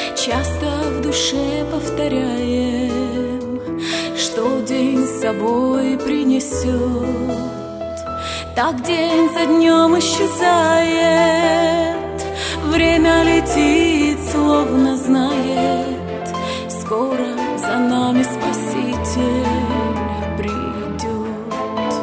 Часто в душе повторяем, что день с собой принесет. Так день за днем исчезает, время летит, словно знает, скоро за нами Спаситель придет.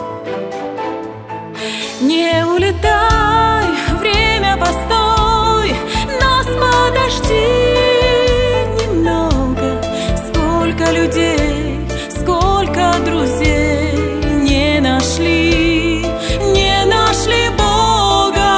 Не улетай, время постой, нас подожди немного. Сколько людей, сколько друзей не нашли Бога.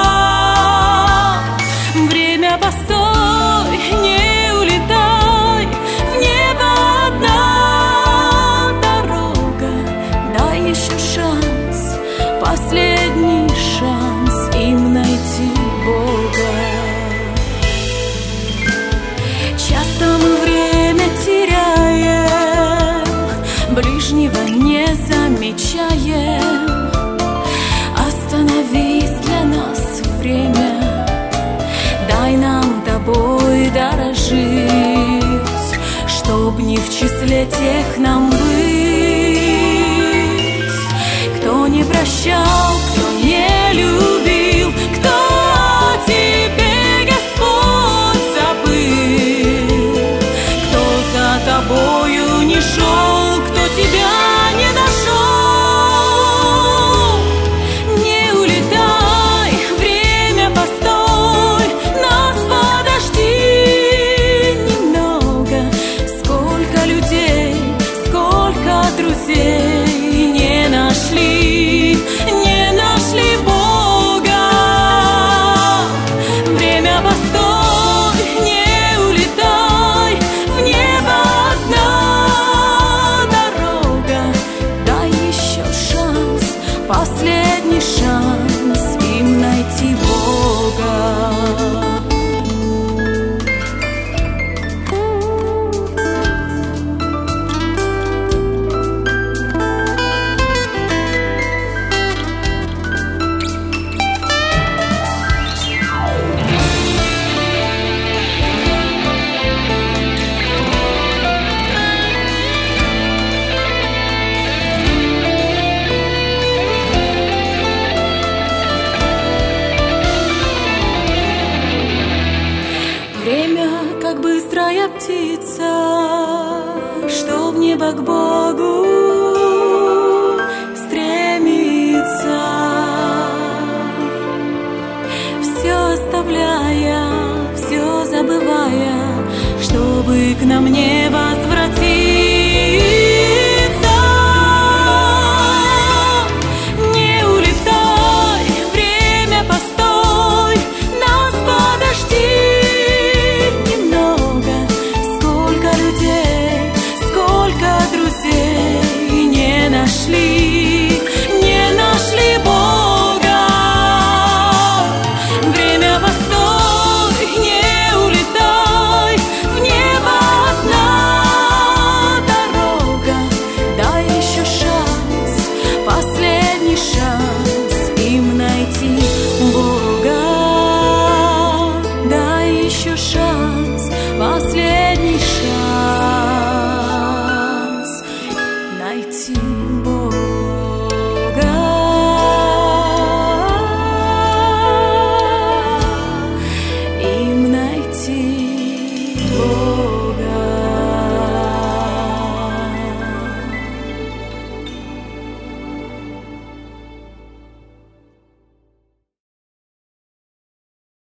Время постой, не улетай, в небо одна дорога. Дай еще шанс, последний шанс им найти Бога. Часто мы время теряем, ближнего не замечаем. Остановись для нас время, дай нам тобой дорожить, чтоб не в числе тех нам быть, кто не прощал, кто не любил, кто о тебе, Господь, забыл, кто за тобою не шел, кто тебя не нашел. Не улетай, время постой, нас подожди немного. Сколько людей, сколько друзей не нашли Бога. Время постой, не улетай, в небо одна дорога. Дай еще шанс, последний шанс им найти Бога. Время, как быстрая птица, что в небо к Богу стремится, все оставляя, все забывая, чтобы к нам не возвращаться.